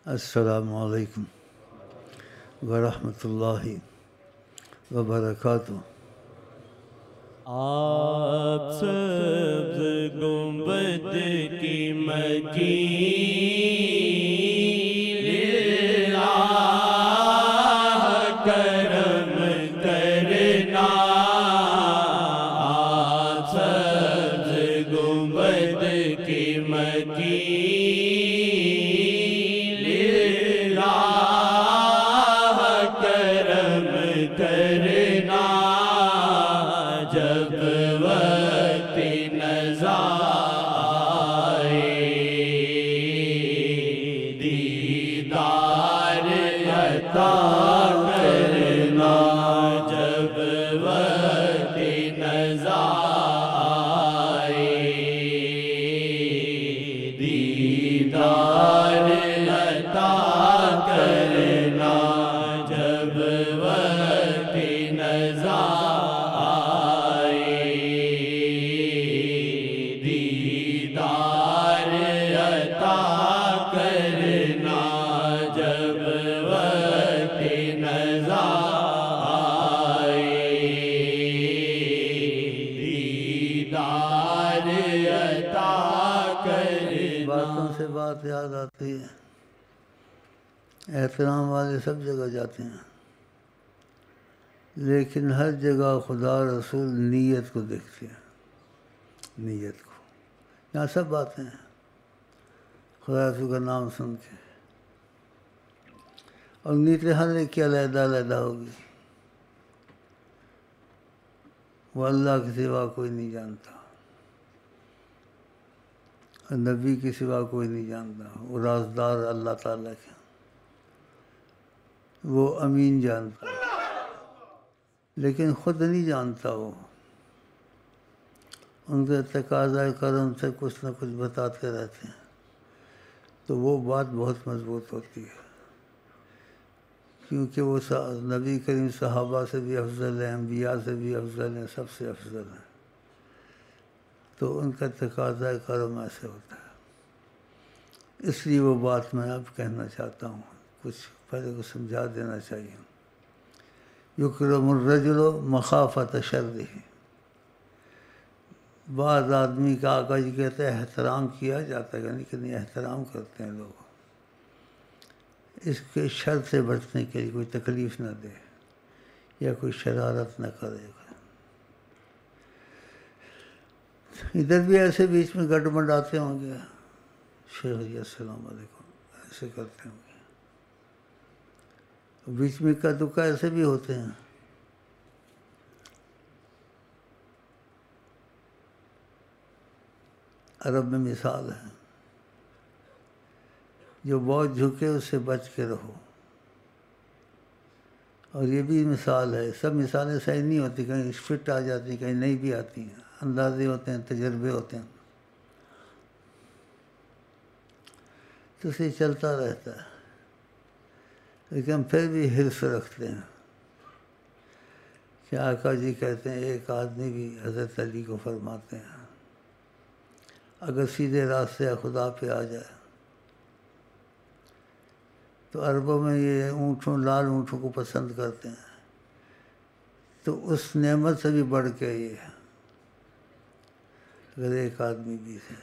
السلام علیکم ورحمۃ اللہ وبرکاتہ۔ آپ سبز گنبد کی مکین اللہ کرم کرنا، آپ سبز گنبد کی مکین اللہ کرم کرنا، جب وقت نزا آئے دیدار عطا کرنا، جب وقت نزا آئے دیدار عطا کرنا، جب وقت نزا باتوں سے بات یاد آتی ہے، احترام والے سب جگہ جاتے ہیں، لیکن ہر جگہ خدا رسول نیت کو دیکھتے ہیں، نیت کو۔ یہاں سب باتیں ہیں، خدا رسول کا نام سن کے، اور نیتیں ہر ایک کی علیحدہ علیحدہ ہوگی۔ وہ اللہ کے سوا کوئی نہیں جانتا، اور نبی کے سوا کوئی نہیں جانتا، وہ رازدار اللہ تعالیٰ کے، وہ امین جانتا، لیکن خود نہیں جانتا۔ وہ ان کے تقاضۂ کرم سے کچھ نہ کچھ بتاتے رہتے ہیں، تو وہ بات بہت مضبوط ہوتی ہے، کیونکہ وہ نبی کریم صحابہ سے بھی افضل ہیں، انبیاء سے بھی افضل ہیں، سب سے افضل ہیں، تو ان کا تقاضۂ کرم ایسے ہوتا ہے۔ اس لیے وہ بات میں اب کہنا چاہتا ہوں، کچھ پہلے کو سمجھا دینا چاہیے۔ یکرم الرجل مخافۃ شرہ، بعض آدمی کا آقا جی کہتے ہیں احترام کیا جاتا ہے، یعنی کہ نہیں احترام کرتے ہیں لوگ، اس کے شر سے بچنے کے لیے کوئی تکلیف نہ دے یا کوئی شرارت نہ کرے۔ ادھر بھی ایسے بیچ میں گٹ مڈ آتے ہوں گے، شیخ جی السلام علیکم ایسے کرتے ہوں گے، بیچ میں کا دکا ایسے بھی ہوتے ہیں۔ عرب میں مثال ہے، جو بہت جھکے اس سے بچ کے رہو، اور یہ بھی مثال ہے، سب مثالیں صحیح نہیں ہوتی، کہیں فٹ آ جاتی ہیں، کہیں نہیں بھی آتی ہیں، اندازے ہوتے ہیں، تجربے ہوتے ہیں، تو اسے چلتا رہتا ہے، لیکن ہم پھر بھی حرص رکھتے ہیں کہ آقا جی کہتے ہیں ایک آدمی بھی حضرت علی کو فرماتے ہیں اگر سیدھے راستے خدا پہ آ جائے تو عربوں میں یہ اونٹوں لال اونٹوں کو پسند کرتے ہیں، تو اس نعمت سے بھی بڑھ کے یہ ہے اگر ایک آدمی بھی ہے،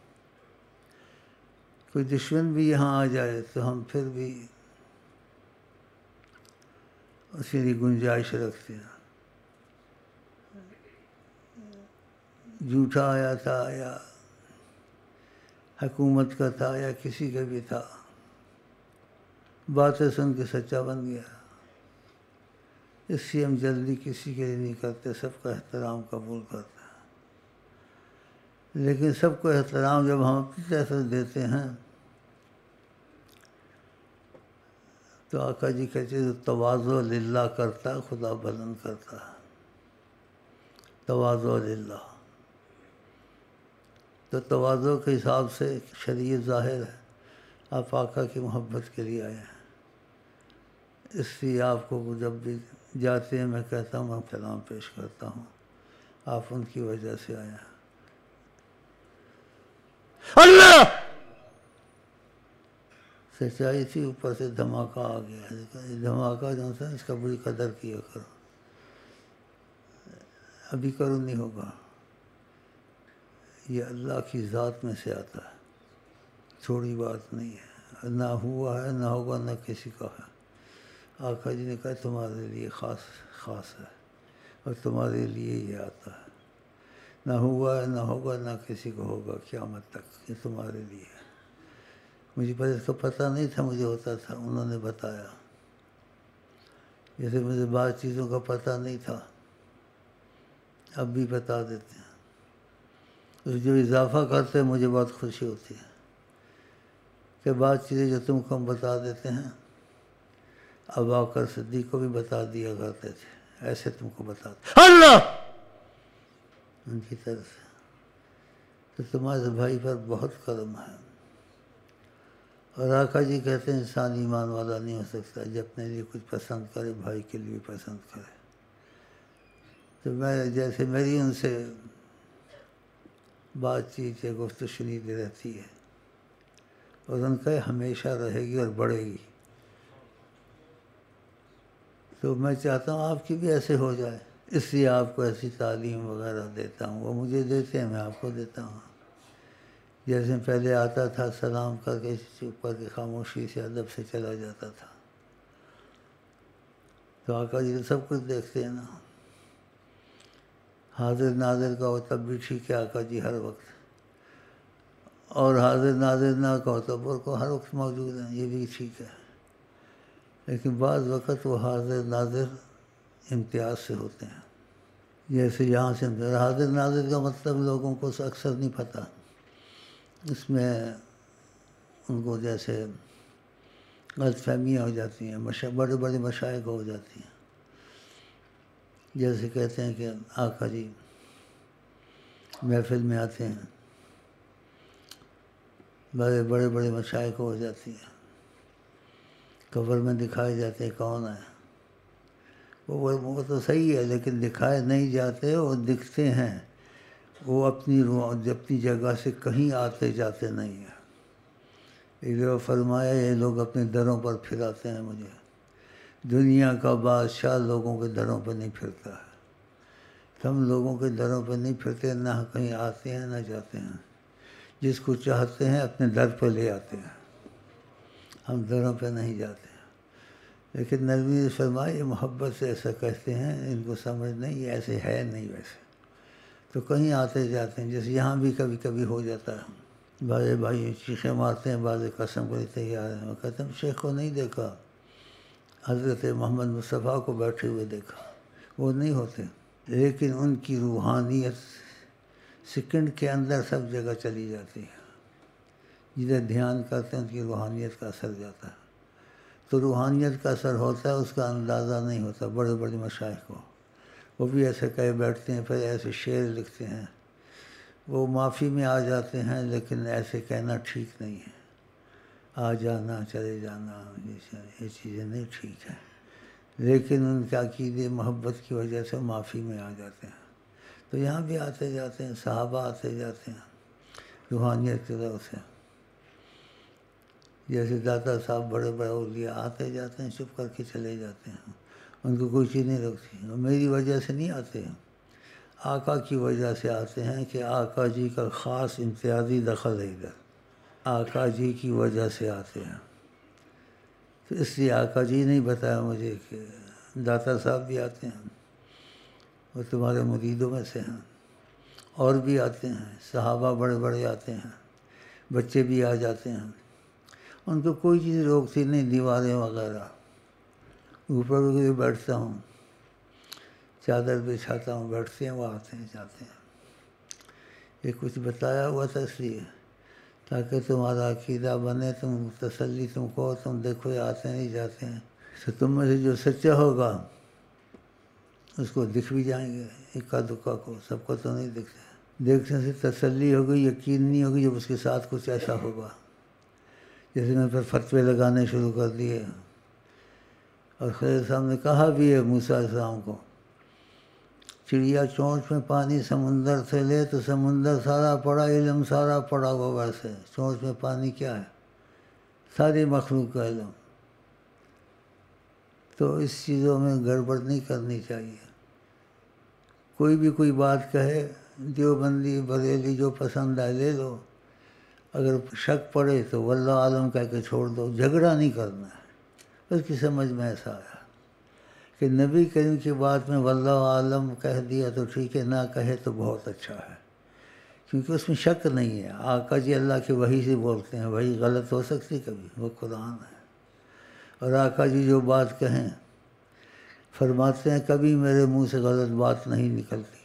کوئی دشمن بھی یہاں آ جائے تو ہم پھر بھی اس کے لیے گنجائش رکھتے ہیں۔ جھوٹا آیا تھا یا حکومت کا تھا یا کسی کا بھی تھا، باتیں سن کے سچا بن گیا، اس لیے ہم جلدی کسی کے لیے نہیں کرتے، سب کا احترام قبول کرتے ہیں، لیکن سب کو احترام جب ہم اپنی طرف سے دیتے ہیں تو آقا جی کہتے ہیں تواضع للہ کرتا ہے خدا بلند کرتا ہے، تواضع للہ، تو تواضع کے حساب سے شریعت ظاہر ہے، آپ آقا کی محبت کے لیے آئے ہیں، اس لیے آپ کو جب بھی جاتے ہیں میں کہتا ہوں میں سلام پیش کرتا ہوں، آپ ان کی وجہ سے آئے ہیں۔ اللہ سچائی تھی، اوپر سے دھماکہ آ گیا. دھماکہ جو تھا اس کا بری قدر کیا کرو، ابھی کرو نہیں ہوگا. یہ اللہ کی ذات میں سے آتا ہے، چھوڑی بات نہیں ہے. نہ ہوا ہے نہ ہوگا نہ کسی کا ہے. آقا جی نے کہا تمہارے لیے خاص ہے اور تمہارے لیے یہ آتا ہے. نہ ہوا ہے نہ ہوگا نہ کسی کو ہوگا قیامت تک، یہ تمہارے لیے ہے. مجھے پہلے اس کو پتہ نہیں تھا، مجھے ہوتا تھا، انہوں نے بتایا. جیسے مجھے بعض چیزوں کا پتہ نہیں تھا، اب بھی بتا دیتے ہیں. اس جو اضافہ کرتے ہیں مجھے بہت خوشی ہوتی ہے کہ بعض چیزیں جو تم کو ہم بتا دیتے ہیں اب آ کر صدیق کو بھی بتا دیا کرتے تھے، ایسے تم کو بتاتے اللہ ان کی طرف سے. تو تمہارے بھائی پر بہت کرم ہے. اور آقا جی کہتے ہیں انسان ایمان والا نہیں ہو سکتا جب اپنے لیے کچھ پسند کرے بھائی کے لیے پسند کرے. تو میں جیسے میری ان سے بات چیت یا گفتگو شنید رہتی ہے اور ان کا ہمیشہ رہے گی اور بڑھے گی. تو میں چاہتا ہوں آپ کی بھی ایسے ہو جائے، اس لیے آپ کو ایسی تعلیم وغیرہ دیتا ہوں. وہ مجھے دیتے ہیں، میں آپ کو دیتا ہوں. جیسے پہلے آتا تھا سلام کر کے چپ کر کے خاموشی سے ادب سے چلا جاتا تھا. تو آقا جی تو سب کچھ دیکھتے ہیں نا. حاضر ناظر کا ہو تب بھی ٹھیک ہے آقا جی ہر وقت، اور حاضر ناظر نہ کا ہو تب اور کو ہر وقت موجود ہیں، یہ بھی ٹھیک ہے. لیکن بعض وقت وہ حاضر ناظر امتیاز سے ہوتے ہیں. جیسے یہاں سے حاضر ناظر کا مطلب لوگوں کو اکثر نہیں پتہ. اس میں ان کو جیسے غلط فہمیاں ہو جاتی ہیں، بڑے بڑے مشائخ ہو جاتی ہیں. جیسے کہتے ہیں کہ آقا جی محفل میں آتے ہیں، بڑے بڑے مشائخ ہو جاتی ہیں، قبر میں دکھائے جاتے ہیں کون ہے. وہ تو صحیح ہے لیکن دکھائے نہیں جاتے، وہ دکھتے ہیں. وہ اپنی جگہ سے کہیں آتے جاتے نہیں ہیں. ادھر فرمایا یہ لوگ اپنے دروں پر پھراتے ہیں مجھے. دنیا کا بادشاہ لوگوں کے دروں پہ نہیں پھرتا ہے. ہم لوگوں کے دروں پہ نہیں پھرتے، نہ کہیں آتے ہیں نہ جاتے ہیں. جس کو چاہتے ہیں اپنے در پہ لے آتے ہیں، ہم دروں پہ نہیں جاتے ہیں. لیکن نبی نے فرمایا یہ محبت سے ایسا کہتے ہیں، ان کو سمجھ نہیں، یہ ایسے ہے نہیں ویسے. تو کہیں آتے جاتے ہیں، جیسے یہاں بھی کبھی کبھی ہو جاتا ہے. بڑے بھائی چیخیں مارتے ہیں، بعض قسم کو تیار ہیں. وہ کہتے ہیں شیخ کو نہیں دیکھا، حضرت محمد مصطفیٰ کو بیٹھے ہوئے دیکھا. وہ نہیں ہوتے، لیکن ان کی روحانیت سیکنڈ کے اندر سب جگہ چلی جاتی ہے. جدھر دھیان کرتے ہیں ان کی روحانیت کا اثر جاتا ہے. تو روحانیت کا اثر ہوتا ہے، اس کا اندازہ نہیں ہوتا. بڑے بڑے مشائخ کو وہ بھی ایسے کہے بیٹھتے ہیں، پھر ایسے شعر لکھتے ہیں. وہ معافی میں آ جاتے ہیں لیکن ایسے کہنا ٹھیک نہیں ہے. آ جانا چلے جانا یہ چیزیں نہیں ٹھیک ہیں. لیکن ان کے عقیدے محبت کی وجہ سے معافی میں آ جاتے ہیں. تو یہاں بھی آتے جاتے ہیں، صحابہ آتے جاتے ہیں روحانیت کی طرف سے. جیسے داتا صاحب بڑے بڑے اولیاء آتے جاتے ہیں، چپ کر کے چلے جاتے ہیں، ان کو کوئی چیز نہیں رکھتی. میری وجہ سے نہیں آتے ہیں، آقا کی وجہ سے آتے ہیں کہ آقا جی کا خاص امتیازی دخل ہے ادھر. آقا جی کی وجہ سے آتے ہیں. تو اس لیے آقا جی نہیں بتایا مجھے کہ داتا صاحب بھی آتے ہیں، وہ تمہارے مریدوں میں سے ہیں. اور بھی آتے ہیں، صحابہ بڑے بڑے آتے ہیں، بچے بھی آ جاتے ہیں. ان کو کوئی چیز روکتی نہیں، دیواریں وغیرہ. اوپر بھی بیٹھتا ہوں، چادر بچھاتا ہوں، بیٹھتے ہیں، وہ آتے ہیں جاتے ہیں. یہ کچھ بتایا ہوا تھا اس لیے تاکہ تمہارا عقیدہ بنے، تم تسلی تم کو، تم دیکھو یہ آتے نہیں جاتے ہیں. تو تم میں سے جو سچا ہوگا اس کو دکھ بھی جائیں گے، اکا دکا کو، سب کو تو نہیں دکھتے. دیکھنے سے تسلی ہوگی، یقین نہیں ہوگی جب اس کے ساتھ کچھ ایسا ہوگا. جیسے میں پھر فتوے لگانے شروع کر دیے. اور خضر صاحب نے کہا بھی ہے موسیٰ علیہ السلام کو، چڑیا چونچ میں پانی سمندر سے لے تو سمندر سارا پڑا، علم سارا پڑا. وہ ویسے چونچ میں پانی کیا ہے؟ ساری مخلوق کا علم. تو اس چیزوں میں گڑبڑ نہیں کرنی چاہیے. کوئی بھی کوئی بات کہے، دیوبندی بریلی جو پسند آئے لے لو، اگر شک پڑے تو واللہ عالم کہہ کے چھوڑ دو. جھگڑا نہیں کرنا ہے. اس کی سمجھ میں ایسا آیا کہ نبی کریم کی بات میں واللہ عالم کہہ دیا تو ٹھیک ہے، نہ کہے تو بہت اچھا ہے، کیونکہ اس میں شک نہیں ہے. آقا جی اللہ کی وحی سے بولتے ہیں، وحی غلط ہو سکتی کبھی، وہ قرآن ہے. اور آقا جی جو بات کہیں فرماتے ہیں کبھی میرے منہ سے غلط بات نہیں نکلتی.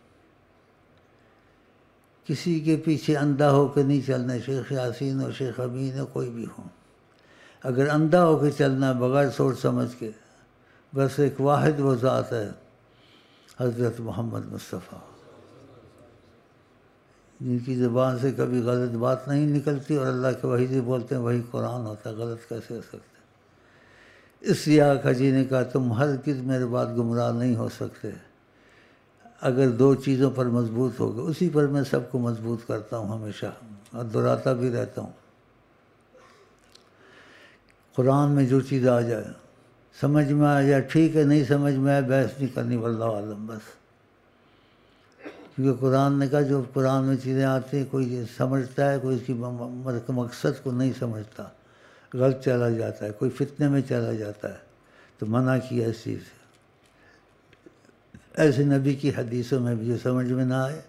کسی کے پیچھے اندھا ہو کے نہیں چلنا. شیخ یاسین ہو، شیخ امین ہو، کوئی بھی ہو، اگر اندھا ہو کے چلنا ہے بغیر سوچ سمجھ کے، بس ایک واحد وہ ذات ہے حضرت محمد مصطفیٰ، جن کی زبان سے کبھی غلط بات نہیں نکلتی اور اللہ کے وحی سے بولتے ہیں وہی قرآن ہوتا ہے. غلط کیسے ہو سکتا ہے؟ اس لیے آقا جی نے کہا تم ہرگز میرے بعد گمراہ نہیں ہو سکتے اگر دو چیزوں پر مضبوط ہو گئے. اسی پر میں سب کو مضبوط کرتا ہوں ہمیشہ، اور دہراتا بھی رہتا ہوں. قرآن میں جو چیز آ جائے، سمجھ میں آ جائے ٹھیک ہے، نہیں سمجھ میں آئے بحث نہیں کرنی، واللہ عالم بس. کیونکہ قرآن نے کہا جو قرآن میں چیزیں آتی ہیں کوئی سمجھتا ہے، کوئی اس کی مقصد کو نہیں سمجھتا، غلط چلا جاتا ہے، کوئی فتنے میں چلا جاتا ہے، تو منع کیا اس چیز سے. ایسے نبی کی حدیثوں میں بھی جو سمجھ میں نہ آئے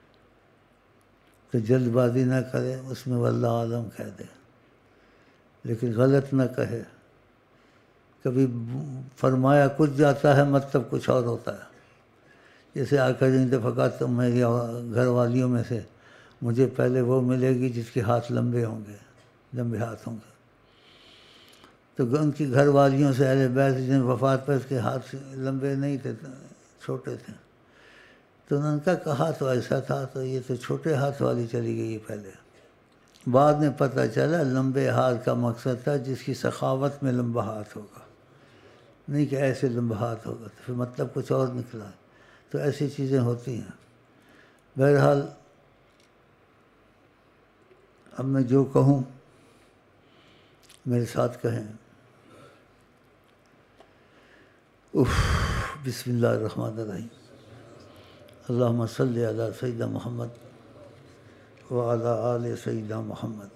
تو جلد بازی نہ کرے، اس میں واللہ عالم کہہ دے، لیکن غلط نہ کہے. کبھی فرمایا کچھ جاتا ہے مطلب کچھ اور ہوتا ہے. جیسے آقا جی نے فقط میری گھر والیوں میں سے مجھے پہلے وہ ملے گی جس کے ہاتھ لمبے ہوں گے، لمبے ہاتھ ہوں گے. تو ان کی گھر والیوں سے اہل بیت جن وفات پر اس کے ہاتھ لمبے نہیں تھے، چھوٹے تھے، تو انہوں نے کہا تو ایسا تھا، تو یہ تو چھوٹے ہاتھ والی چلی گئی پہلے. بعد میں پتہ چلا لمبے ہاتھ کا مقصد تھا جس کی سخاوت میں لمبا ہاتھ ہوگا، نہیں کہ ایسے لمبا ہاتھ ہوگا، تو پھر مطلب کچھ اور نکلا. تو ایسی چیزیں ہوتی ہیں. بہرحال اب میں جو کہوں میرے ساتھ کہیں. بسم اللہ الرحمن الرحیم. اللہم صلی علی سیدنا محمد وعلی آل سیدنا محمد.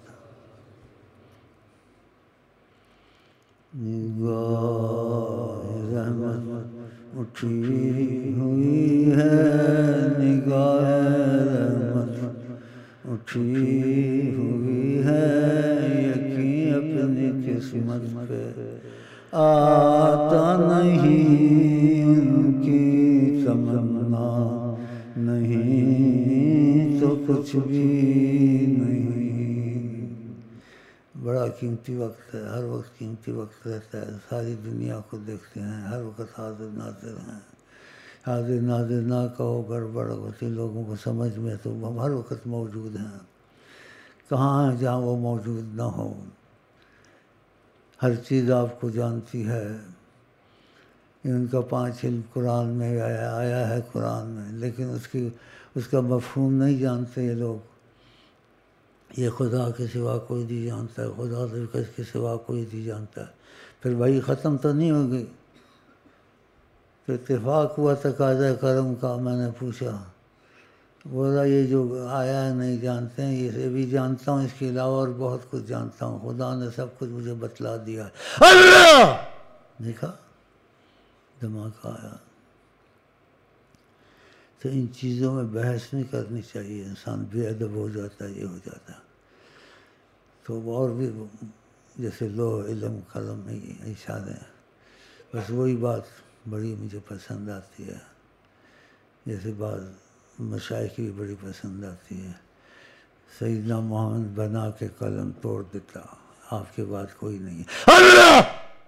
نگاہ رحمت اٹھی ہوئی ہے، نگاہ رحمت اٹھی ہوئی ہے، یقین اپنی قسمت پہ آتا نہیں، ان کی تمنا نہیں تو کچھ بھی نہیں. بڑا قیمتی وقت ہے، ہر وقت قیمتی وقت رہتا ہے. ساری دنیا کو دیکھتے ہیں، ہر وقت حاضر ناظر ہیں. حاضر ناظر نہ کہو گڑبڑ ہوتی لوگوں کو سمجھ میں، تو ہم ہر وقت موجود ہیں. کہاں ہیں جہاں وہ موجود نہ ہو؟ ہر چیز آپ کو جانتی ہے. ان کا 5 علم قرآن میں آیا ہے قرآن میں، لیکن اس کا مفہوم نہیں جانتے یہ لوگ. یہ خدا کے سوا کوئی نہیں جانتا ہے، خدا کے سوا کوئی نہیں جانتا ہے. پھر وہی ختم تو نہیں ہوگی. تو اتفاق ہوا تقاضۂ کرم کا. میں نے پوچھا، بولا یہ جو آیا ہے نہیں جانتے ہیں، یہ بھی جانتا ہوں، اس کے علاوہ اور بہت کچھ جانتا ہوں. خدا نے سب کچھ مجھے بتلا دیا. اللہ دیکھا، دماغ آیا. تو ان چیزوں میں بحث نہیں کرنی چاہیے. انسان بے ادب ہو جاتا ہے، یہ ہو جاتا ہے. تو اور بھی جیسے لوح علم قلم میں اشارے ہیں، بس وہی بات بڑی مجھے پسند آتی ہے. جیسے بعض مشائخ کی بھی بڑی پسند آتی ہے. سیدنا محمد بنا کے قلم توڑ دیتا، آپ کے بعد کوئی نہیں. اللہ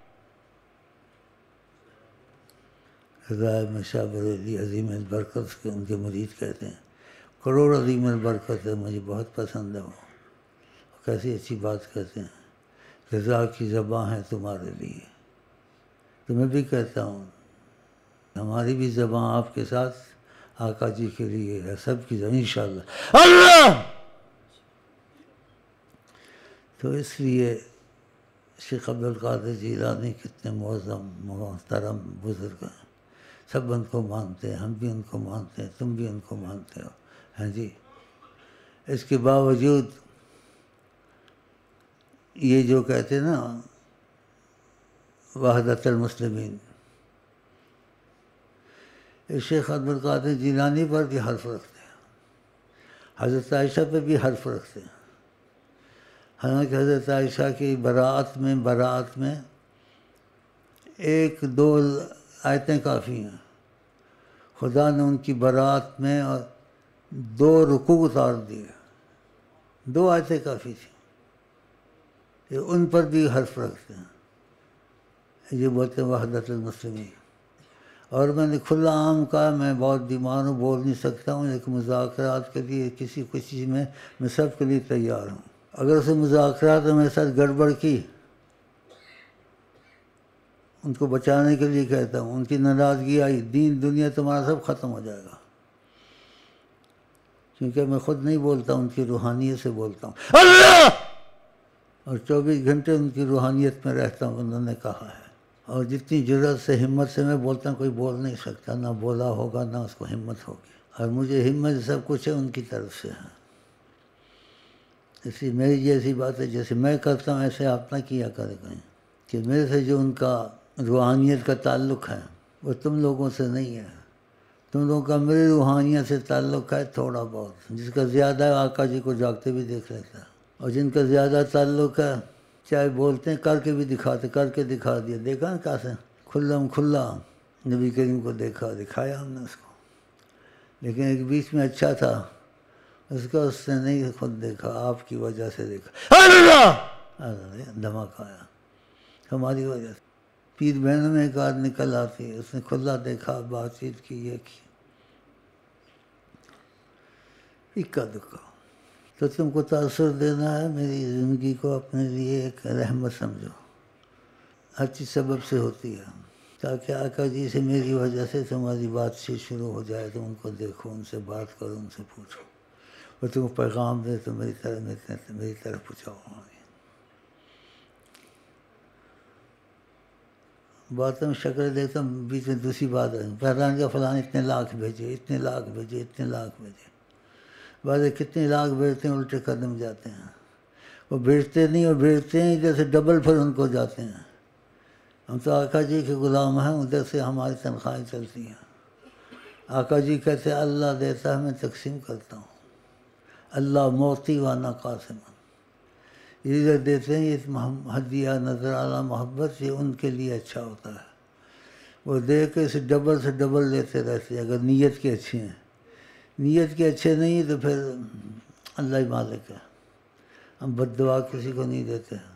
رضا مشا بریلی عظیم البرکت کے ان کے مرید کہتے ہیں، کروڑ عظیم البرکت ہے، مجھے بہت پسند ہے. وہ کیسی اچھی بات کہتے ہیں، رضا کی زباں ہے تمہارے لیے. تو میں بھی کہتا ہوں ہماری بھی زباں آپ کے ساتھ آقا جی کے لیے ہے، سب کی زباں انشاءاللہ. اللہ تو اس لیے شیخ عبد القادر جیلانی کتنے معظم محترم بزرگ ہیں، سب ان کو مانتے ہیں، ہم بھی ان کو مانتے ہیں، تم بھی ان کو مانتے ہو، ہاں جی۔ اس کے باوجود یہ جو کہتے ہیں نا وحدت المسلمین، شیخ عبد القادر جیلانی پر بھی حرف رکھتے ہیں، حضرت عائشہ پہ بھی حرف رکھتے ہیں، حالانکہ حضرت عائشہ کی براءت میں ایک دو آیتیں کافی ہیں، خدا نے ان کی براءت میں اور 2 رکوع اتار دیے، 2 آیتیں کافی تھیں، کہ ان پر بھی حرف رکھتے ہیں، یہ بولتے ہیں وحدت المسلمین۔ اور میں نے کھلا عام کہا میں بہت بیمار ہوں، بول نہیں سکتا ہوں، لیکن مذاکرات کے لیے کسی چیز میں سب کے لیے تیار ہوں۔ اگر اسے مذاکرات میں میرے ساتھ گڑبڑ کی، ان کو بچانے کے لیے کہتا ہوں، ان کی ناراضگی آئی، دین دنیا تمہارا سب ختم ہو جائے گا، کیونکہ میں خود نہیں بولتا، ان کی روحانیت سے بولتا ہوں اللہ، اور 24 گھنٹے ان کی روحانیت میں رہتا ہوں، انہوں نے کہا ہے۔ اور جتنی جرأت سے ہمت سے میں بولتا ہوں، کوئی بول نہیں سکتا، نہ بولا ہوگا نہ اس کو ہمت ہوگی، اور مجھے ہمت سب کچھ ہے ان کی طرف سے ہے۔ اس لیے میری جیسی بات ہے، جیسے میں کرتا ہوں ایسے آپ نہ کیا کرے کہیں، کہ میرے سے جو ان کا روحانیت کا تعلق ہے وہ تم لوگوں سے نہیں ہے، تم لوگوں کا میری روحانیت سے تعلق ہے تھوڑا بہت، جس کا زیادہ ہے آقا جی کو جاگتے بھی دیکھ لیتا ہے، اور جن کا زیادہ تعلق ہے چاہے بولتے ہیں کر کے بھی دکھاتے، کر کے دکھا دیا، دیکھا نا کیسے کھلا نبی کریم کو دکھایا ہم نے اس کو۔ لیکن ایک بیچ میں اچھا تھا، اس نے نہیں خود دیکھا، آپ کی وجہ سے دیکھا، اللہ دھماکہ آیا ہماری وجہ سے۔ پیر بہنوں میں ایک آدھ نکل آتی ہے، اس نے کھلا دیکھا، بات چیت کی، یہ کی، اکا دکا۔ تو تم کو تاثر دینا ہے، میری زندگی کو اپنے لیے ایک رحمت سمجھو، ہر چیز سبب سے ہوتی ہے، تاکہ آقا جی سے میری وجہ سے تمہاری بات چیت شروع ہو جائے، تو ان کو دیکھو، ان سے بات کرو، ان سے پوچھو، اور تم کو پیغام دے تو میری طرف پہنچاؤ۔ باتوں میں شکل دیکھتا ہوں، بیچ میں دوسری بات ہے، پہلان کا فلان اتنے لاکھ بھیجے، اتنے لاکھ بھیجے، اتنے لاکھ بھیجے، بعض کتنے لاکھ بھیجتے ہیں الٹے قدم جاتے ہیں، وہ بھیجتے نہیں، اور بھیجتے ہیں ادھر سے ڈبل پھر ان کو جاتے ہیں۔ ہم تو آقا جی کے غلام ہیں، ادھر سے ہماری تنخواہیں چلتی ہیں، آقا جی کہتے ہیں اللہ دیتا ہے میں تقسیم کرتا ہوں، اللہ موتی وانا قاسم، یہ ادھر دیتے ہیں، یہ ہدیہ نظر اعلیٰ محبت، یہ ان کے لیے اچھا ہوتا ہے، وہ دے کے اسے ڈبل سے ڈبل لیتے رہتے ہیں، اگر نیت کے اچھے ہیں، نیت کے اچھے نہیں تو پھر اللہ ہی مالک ہے۔ ہم بد دعا کسی کو نہیں دیتے ہیں،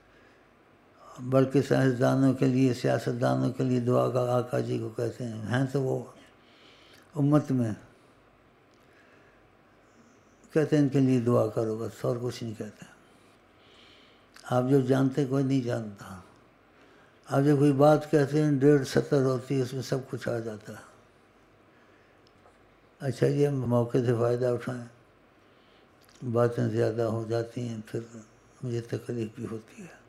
بلکہ سائنسدانوں کے لیے، سیاستدانوں کے لیے دعا کا آقا جی کو کہتے ہیں تو وہ امت میں کہتے ہیں ان کے لیے دعا کرو بس، اور کچھ نہیں کہتے۔ آپ جو جانتے کوئی نہیں جانتا، آپ جب کوئی بات کہتے ہیں 1.5 ہوتی ہے، اس میں سب کچھ آ جاتا ہے۔ اچھا جی، ہم موقع سے فائدہ اٹھائیں، باتیں زیادہ ہو جاتی ہیں، پھر مجھے تکلیف بھی ہوتی ہے،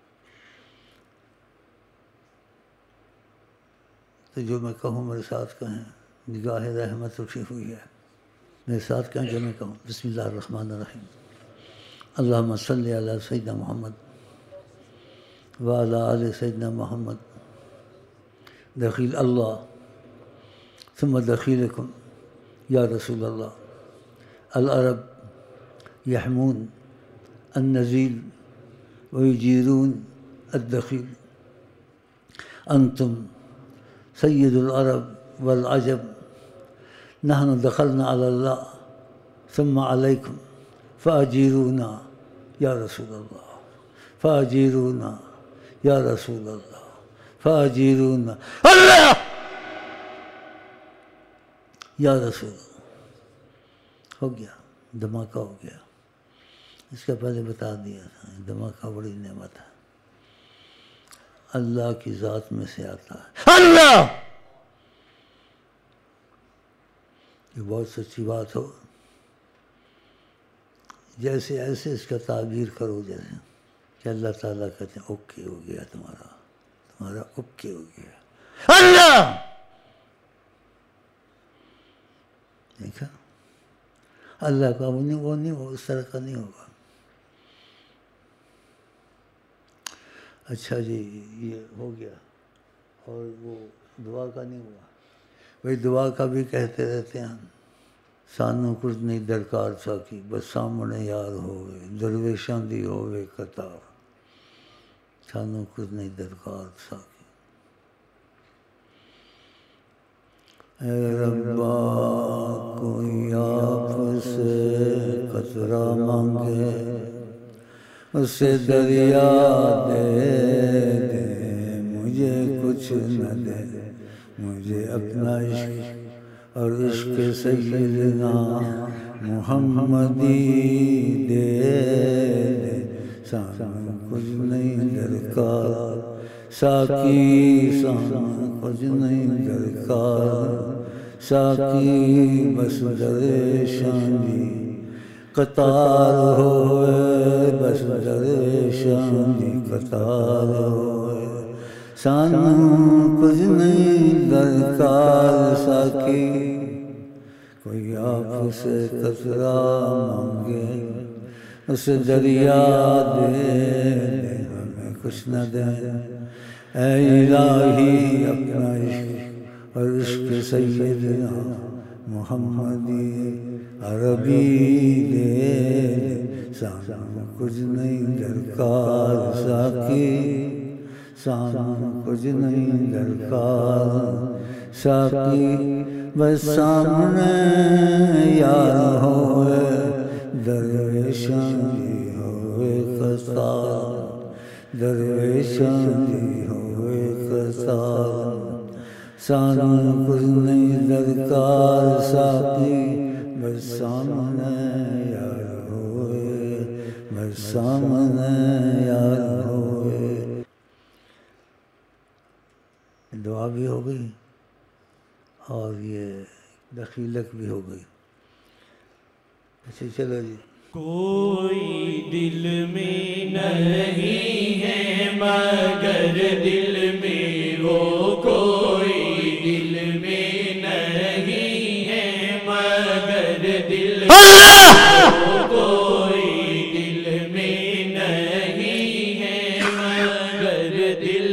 تو جو میں کہوں میرے ساتھ کہیں، نگاہ رحمت اٹھی ہوئی ہے، میرے ساتھ کہیں جو میں کہوں۔ بسم اللہ الرحمن الرحیم، اللہم صلی علی سیدنا محمد وعلی آل سیدنا محمد، دخیل اللہ ثم دخیلکم یا رسول اللہ، العرب یحمون النزیل ویجیرون الدخیل، انتم سید العرب والعجب، نحن دخلنا علی اللہ ثم علیکم فاجیرونا یا رسول اللہ، فاجیرونا یا رسول اللہ، فاجیرونا اللہ یا رسول اللہ۔ ہو گیا، دھماکہ ہو گیا، اس کا پہلے بتا دیا تھا، دھماکہ بڑی نعمت ہے، اللہ کی ذات میں سے آتا ہے اللہ، یہ بہت سچی بات ہو، جیسے ایسے اس کا تعبیر کرو، جیسے کہ اللہ تعالیٰ کہتے ہیں اوکے ہو گیا تمہارا اوکے ہو گیا اللہ. دیکھا اللہ کا وہ اس طرح کا نہیں ہوگا. اچھا جی یہ ہو گیا. اور وہ دعا کا نہیں ہوا. بھائی دعا کا بھی کہتے رہتے ہیں ہم. سانو کچھ نہیں درکار ساکی بس سامنے یار ہوئے درویشاں دی ہوئے قطار. سانو کچھ نہیں درکار ساکی. اے ربا کوئی آپ سے قطرہ مانگے اسے دریا دے دے مجھے کچھ نہ دے. مجھے اپنا عشق اور عشق سیدنا محمدی دے دے. سانو کچھ نہیں درکار ساکی سانو کچھ نہیں درکار ساکی بس دریشان دی قطار ہوئے بس دریشان دی قطار ہوئے. سانو کچھ نہیں درکار ساکی کوئی آپ سے قطرہ مانگے اسے دریا دے دے ہمیں کچھ نہ دے. اے الہی اپنا عشق اور عشق سیدنا محمدی عربی دے دے. سانو کچھ نہیں درکار ساکی سانو کچھ نہیں درکار ساکی بس سامنے یار ہوئے درویشاں دی ہوئے قطار. درویشاں دی ہوئے قطار. سانو کچھ نہیں درکار ساکی بس سامنے یار ہوئے بس سامنے یار ہوئے. دعا بھی ہو گئی اور یہ دخیلت بھی ہو گئی. اچھا چلو جی. کوئی دل میں نہیں ہے مگر دل میں وہ کوئی دل میں نہیں ہے مگر دل میں کوئی دل میں نہیں ہے مگر دل